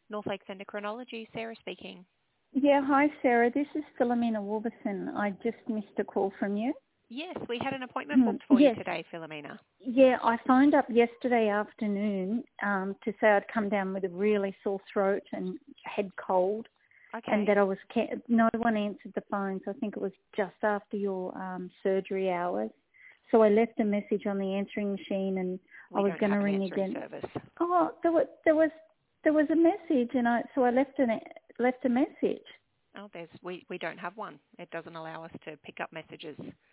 North Lakes Endocrinology, Sarah speaking. Yeah, hi Sarah. This is Philomena Warburton. I just missed a call from you. Yes, we had an appointment booked for you Yes. today, Philomena. Yeah, I phoned up yesterday afternoon to say I'd come down with a really sore throat and head cold, Okay. and that I was no one answered the phone. So I think it was just after your surgery hours. So I left a message on the answering machine, and I was going to ring again. Service. Oh, there was a message, and so I left a message. Oh, we don't have one. It doesn't allow us to pick up messages.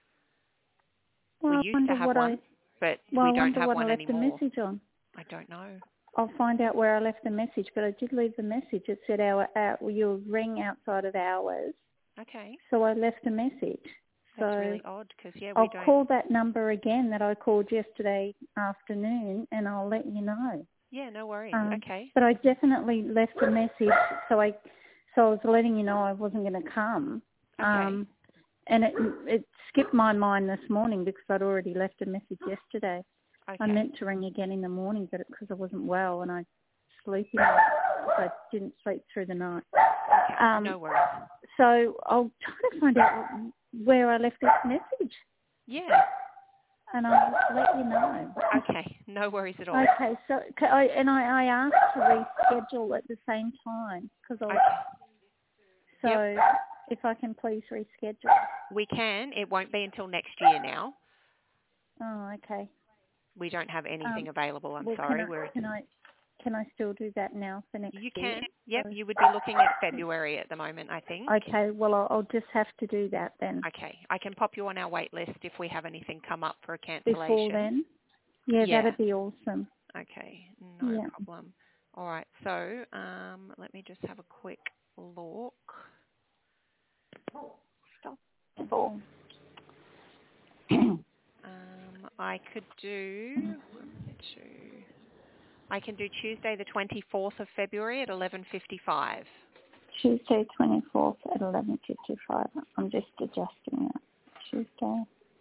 Well, we used to have one, but we don't have one anymore. I left a message on. I don't know. I'll find out where I left the message, but I did leave the message. It said you rang outside of hours. Okay. So I left a message. That's really odd because, I'll call that number again that I called yesterday afternoon, and I'll let you know. Yeah, no worries. Okay. But I definitely left a message, so I was letting you know I wasn't going to come. Okay. And it skipped my mind this morning because I'd already left a message yesterday. Okay. I meant to ring again in the morning, but because I wasn't well and I sleepy, so I didn't sleep through the night. Okay. No worries. So I'll try to find out where I left this message. Yeah. And I'll let you know. Okay. No worries at all. Okay. So I asked to reschedule at the same time because I. Okay. So if I can please reschedule. We can. It won't be until next year now. Oh, okay. We don't have anything available. I'm well, sorry. Can I still do that now for next year? You can. Yep. You would be looking at February at the moment, I think. Okay. Well, I'll just have to do that then. Okay. I can pop you on our wait list if we have anything come up for a cancellation. Before then? Yeah, that'd be awesome. Okay. No problem. All right. So let me just have a quick look. Stop. I could do I can do Tuesday the 24th of February at 11:55. Tuesday 24th at 11:55. I'm just adjusting that. Tuesday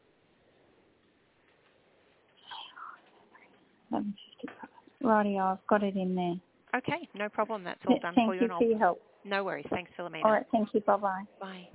11:55. Righty, I've got it in there. Okay, no problem. That's all done Thank for you. Thank you for your help. No worries. Thanks, Philomena. All right, thank you. Bye-bye. Bye.